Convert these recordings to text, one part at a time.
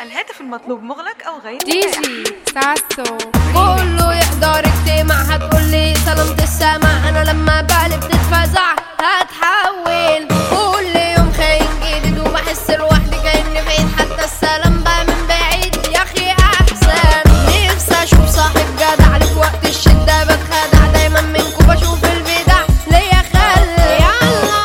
الهاتف المطلوب مغلق أو غير دي جي ساسو. كله يحضر اجتماع هتقولي سلامة السماع، أنا لما بقلب تتفزع هتحول. كل يوم خاين جديد وبحس لوحدي كأني بعيد، حتى السلام بقى من بعيد يا أخي أحسن. نفسي أشوف صاحب جدع لي في وقت الشدة بتخدع، دايما منكم بشوف البدع ليا خل. يلا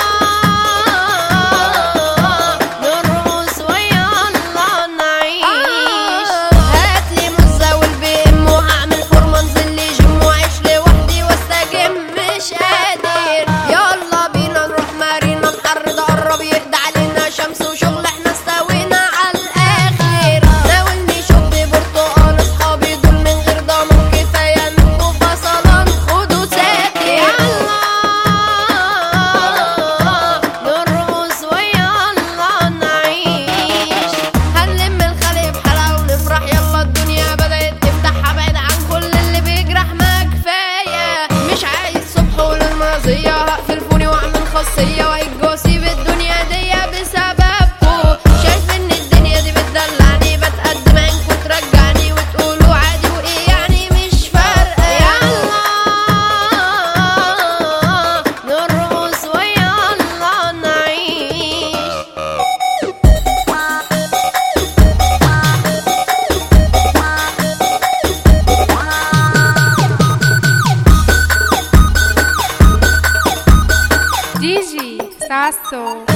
نرقص ويلا نعيش، هاتلي مزة والبي ام وهعمل فورمة انزل لي جيم واعيش لوحدي واستجم مش قادر. يلا بينا نروح مارينا الحر ده قرب يهدى علينا شمس وشغل احنا استوينا على الاخر. ناولني شوب برتقال اصحابي دول من غير ضمان كفايه منكم فصلان خدوا ساتر. يلا نرقص ويلا نعيش، هنلم الخلق بحلقة ونفرح. يلا الدنيا بدأت تفتح، هبعد عن كل اللي بيجرح ما كفاية. مش عايز صبح وللمرضية، هقفل فوني واعمل خاصية واجي واسيب الدنيا دي بسببكوا. شايف ان الدنيا دي بتدلعني، بتقدم عينكوا ترجعني وتقولوا عادي وايه يعني مش فارقة. يلا نرقص ويلا نعيش. دي جي ساسو.